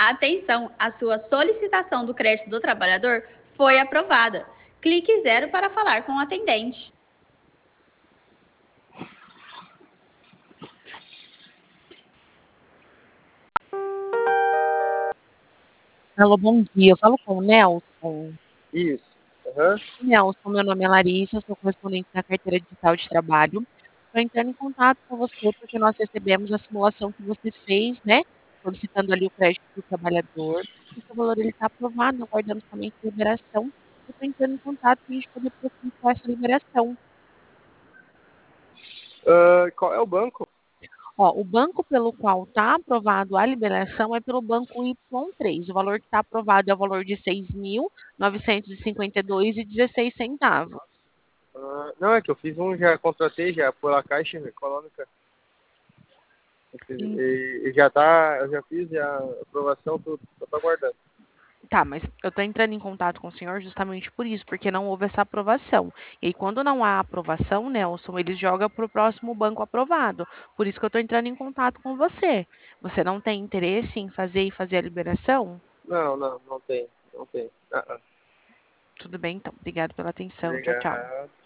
Atenção, a sua solicitação do crédito do trabalhador foi aprovada. Clique 0 para falar com o atendente. Alô, bom dia. Eu falo com o Nelson. Isso. Aham. Nelson, meu nome é Larissa, sou correspondente da Carteira Digital de Trabalho. Estou entrando em contato com você porque nós recebemos a simulação que você fez, né? Solicitando ali o crédito do trabalhador. O seu valor ele está aprovado, aguardando somente a liberação. Eu estou entrando em contato para a gente poder prosseguir com essa liberação. Qual é o banco? Ó, o banco pelo qual está aprovado a liberação é pelo banco Y3. O valor que está aprovado é o valor de R$ 6.952,16. Não, é que eu fiz já contratei já pela Caixa Econômica. Eu já fiz a aprovação, tudo, só tô aguardando. Tá, mas eu estou entrando em contato com o senhor justamente por isso, porque não houve essa aprovação. E aí, quando não há aprovação, Nelson, eles jogam para o próximo banco aprovado. Por isso que eu estou entrando em contato com você. Você não tem interesse em fazer a liberação? Não tem, não tem. Tudo bem, então. Obrigado pela atenção. Tchau, tchau. Obrigado.